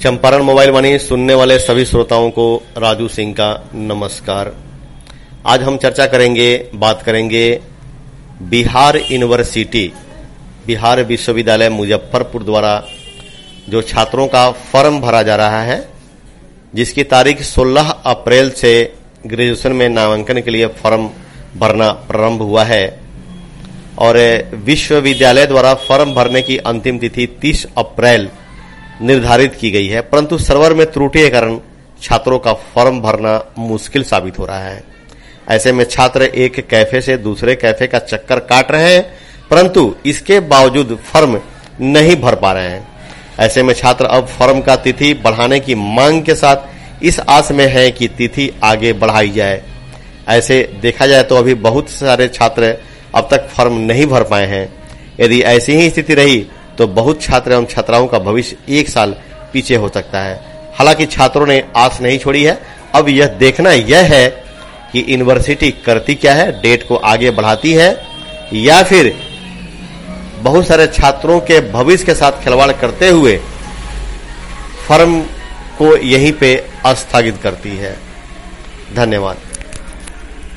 Champaran mobile वाणी सुनने वाले सभी श्रोताओं को राजू सिंह का नमस्कार। आज हम चर्चा करेंगे, बात करेंगे बिहार यूनिवर्सिटी, बिहार विश्वविद्यालय मुजफ्फरपुर द्वारा जो छात्रों का फॉर्म भरा जा रहा है, जिसकी तारीख 16 अप्रैल से ग्रेजुएशन में नामांकन के लिए फॉर्म भरना प्रारंभ हुआ है और विश्वविद्यालय द्वारा फॉर्म भरने की अंतिम तिथि 30 अप्रैल निर्धारित की गई है, परंतु सर्वर में त्रुटि के कारण छात्रों का फॉर्म भरना मुश्किल साबित हो रहा है। ऐसे में छात्र एक कैफे से दूसरे कैफे का चक्कर काट रहे हैं, परंतु इसके बावजूद फॉर्म नहीं भर पा रहे हैं। ऐसे में छात्र अब फॉर्म का तिथि बढ़ाने की मांग के साथ इस आस में है कि तिथि आगे बढ़ाई जाए। ऐसे देखा जाए तो अभी बहुत सारे छात्र अब तक फॉर्म नहीं भर पाए हैं। यदि ऐसी ही स्थिति रही तो बहुत छात्र एवं छात्राओं का भविष्य एक साल पीछे हो सकता है। हालांकि छात्रों ने आस नहीं छोड़ी है। अब यह देखना यह है कि यूनिवर्सिटी करती क्या है, डेट को आगे बढ़ाती है या फिर बहुत सारे छात्रों के भविष्य के साथ खिलवाड़ करते हुए फॉर्म को यहीं पे स्थगित करती है। धन्यवाद।